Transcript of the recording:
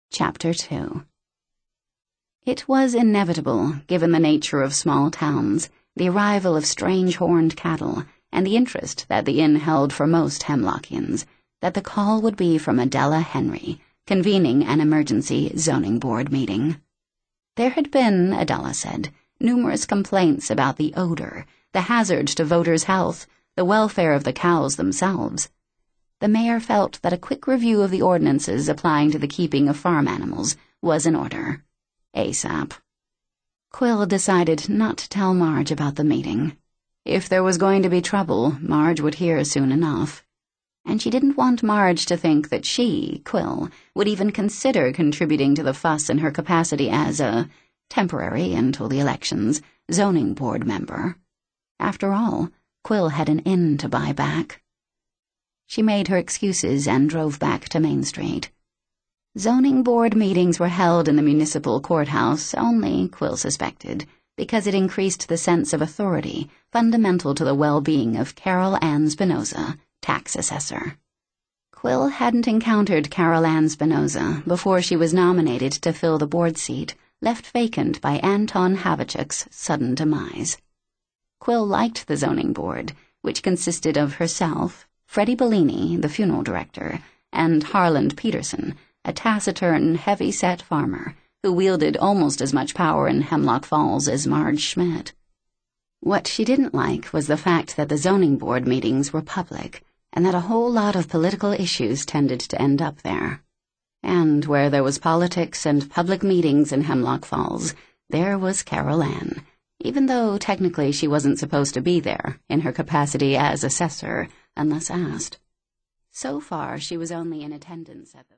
Chapter 2. It was inevitable, given the nature of small towns, the arrival of strange horned cattle, and the interest that the inn held for most Hemlockians, that the call would be from Adela Henry, convening an emergency zoning board meeting. There had been, Adela said, numerous complaints about the odor, the hazard to voters' health, the welfare of the cows themselves. The mayor felt that a quick review of the ordinances applying to the keeping of farm animals was in order. ASAP. Quill decided not to tell Marge about the meeting. If there was going to be trouble, Marge would hear soon enough. And she didn't want Marge to think that she, Quill, would even consider contributing to the fuss in her capacity as a temporary, until the elections, zoning board member. After all, Quill had an inn to buy back. She made her excuses and drove back to Main Street. Zoning board meetings were held in the municipal courthouse only, Quill suspected, because it increased the sense of authority fundamental to the well-being of Carol Ann Spinoza, tax assessor. Quill hadn't encountered Carol Ann Spinoza before she was nominated to fill the board seat left vacant by Anton Havachuk's sudden demise. Quill liked the zoning board, which consisted of herself, Freddie Bellini, the funeral director, and Harland Peterson, a taciturn, heavy-set farmer who wielded almost as much power in Hemlock Falls as Marge Schmidt. What she didn't like was the fact that the zoning board meetings were public, and that a whole lot of political issues tended to end up there. And where there was politics and public meetings in Hemlock Falls, there was Carol Ann, even though technically she wasn't supposed to be there in her capacity as assessor, unless asked. So far, she was only in attendance at the